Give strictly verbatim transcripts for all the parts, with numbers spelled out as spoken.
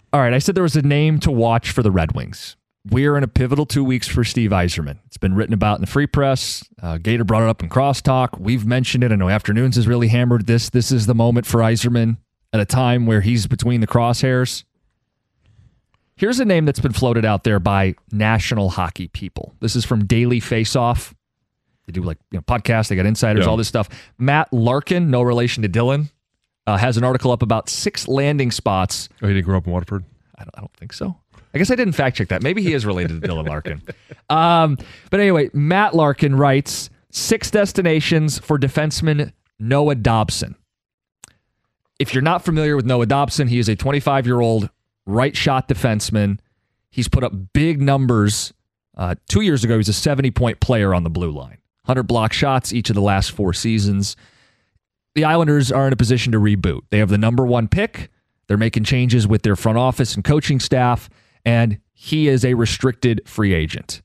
All right, I said there was a name to watch for the Red Wings. We're in a pivotal two weeks for Steve Yzerman. It's been written about in the Free Press. Uh, Gator brought it up in Crosstalk. We've mentioned it. I know Afternoons has really hammered this. This is the moment for Yzerman at a time where he's between the crosshairs. Here's a name that's been floated out there by national hockey people. This is from Daily Faceoff. They do like you know, podcasts. They got insiders, yeah. all this stuff. Matt Larkin, no relation to Dylan, uh, has an article up about six landing spots. Oh, he didn't grow up in Waterford? I don't, I don't think so. I guess I didn't fact check that. Maybe he is related to Dylan Larkin. Um, but anyway, Matt Larkin writes, six destinations for defenseman Noah Dobson. If you're not familiar with Noah Dobson, he is a twenty-five-year-old right shot defenseman. He's put up big numbers. Uh, two years ago, he was a seventy-point player on the blue line. one hundred block shots each of the last four seasons. The Islanders are in a position to reboot. They have the number one pick. They're making changes with their front office and coaching staff. And he is a restricted free agent.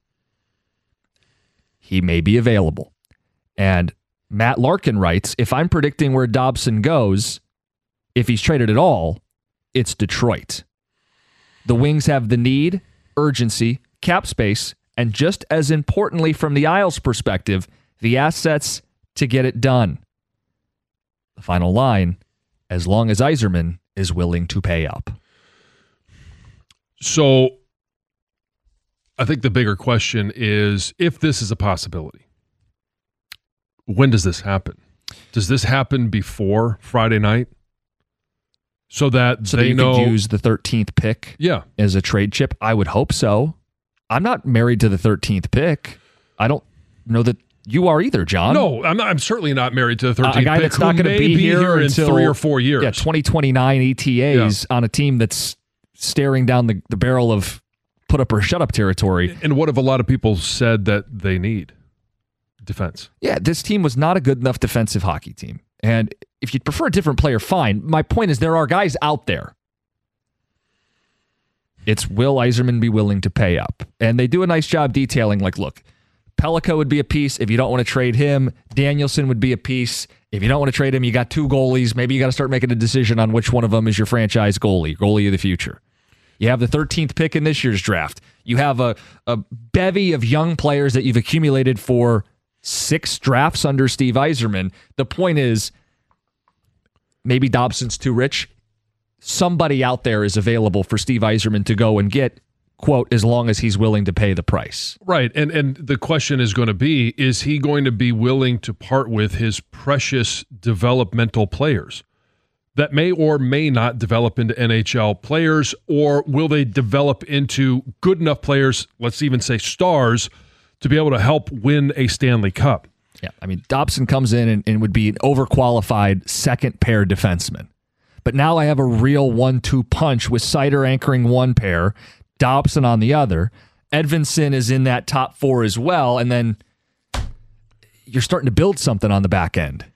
He may be available. And Matt Larkin writes, if I'm predicting where Dobson goes, if he's traded at all, it's Detroit. The Wings have the need, urgency, cap space, and just as importantly from the Isles' perspective, the assets to get it done. The final line, as long as Yzerman is willing to pay up. So I think the bigger question is, if this is a possibility, when does this happen? Does this happen before Friday night? So that so they that you know, could use the thirteenth pick yeah. as a trade chip? I would hope so. I'm not married to the thirteenth pick. I don't know that you are either, John. No, I'm not, I'm certainly not married to the thirteenth uh, a guy pick. that's not going to be, be here, here until in three or four years. Yeah, twenty twenty-nine E T As yeah. on a team that's staring down the, the barrel of put up or shut up territory. And what have a lot of people said that they need? Defense. Yeah, this team was not a good enough defensive hockey team. And if you'd prefer a different player, fine. My point is there are guys out there. It's will Yzerman be willing to pay up? And they do a nice job detailing, like, look, Pellico would be a piece if you don't want to trade him. Danielson would be a piece. If you don't want to trade him, you got two goalies. Maybe you got to start making a decision on which one of them is your franchise goalie, goalie of the future. You have the thirteenth pick in this year's draft. You have a, a bevy of young players that you've accumulated for six drafts under Steve Yzerman. The point is, maybe Dobson's too rich. Somebody out there is available for Steve Yzerman to go and get, quote, as long as he's willing to pay the price. Right. And and the question is going to be, is he going to be willing to part with his precious developmental players that may or may not develop into N H L players, or will they develop into good enough players, let's even say stars, to be able to help win a Stanley Cup? Yeah, I mean, Dobson comes in and, and would be an overqualified second pair defenseman. But now I have a real one two punch with Seider anchoring one pair, Dobson on the other. Edvinsson is in that top four as well, and then you're starting to build something on the back end.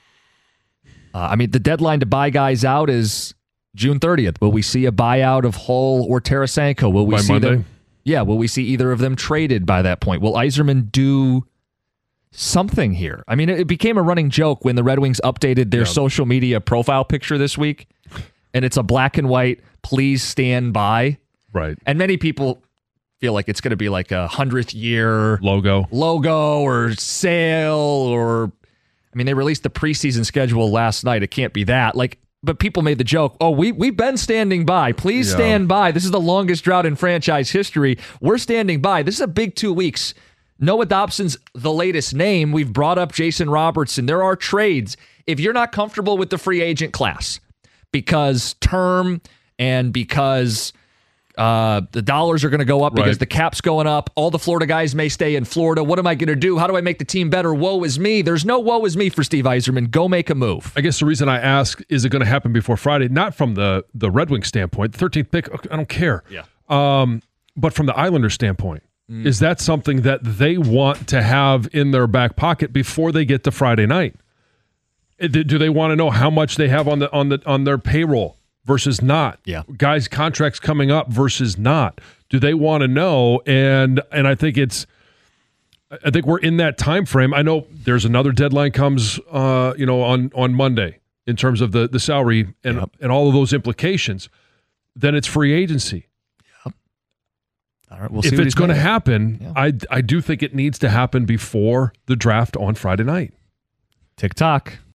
Uh, I mean, the deadline to buy guys out is June thirtieth. Will we see a buyout of Hull or Tarasenko? Will we by see Monday? them? Yeah, will we see either of them traded by that point? Will Yzerman do something here? I mean, it became a running joke when the Red Wings updated their yeah. social media profile picture this week, and it's a black and white, please stand by. Right. And many people feel like it's going to be like a hundredth year logo, logo or sale, or, I mean, they released the preseason schedule last night. It can't be that. Like, but people made the joke, oh, we, we've been standing by. Please yeah. stand by. This is the longest drought in franchise history. We're standing by. This is a big two weeks. Noah Dobson's the latest name. We've brought up Jason Robertson. There are trades. If you're not comfortable with the free agent class because term and because uh, the dollars are going to go up because right. the cap's going up, all the Florida guys may stay in Florida. What am I going to do? How do I make the team better? Woe is me. There's no woe is me for Steve Yzerman. Go make a move. I guess the reason I ask, is it going to happen before Friday? Not from the, the Red Wings standpoint. The thirteenth pick, I don't care. Yeah. Um, but from the Islanders standpoint. Mm. Is that something that they want to have in their back pocket before they get to Friday night? Do they want to know how much they have on the on the on their payroll versus not? Yeah. Guys' contracts coming up versus not. Do they want to know? And and I think it's I think we're in that time frame. I know there's another deadline comes uh, you know, on, on Monday in terms of the, the salary and, yep. and all of those implications. then it's free agency. All right, we'll see if what it's he's going to made of. happen, Yeah. I I do think it needs to happen before the draft on Friday night. Tick tock.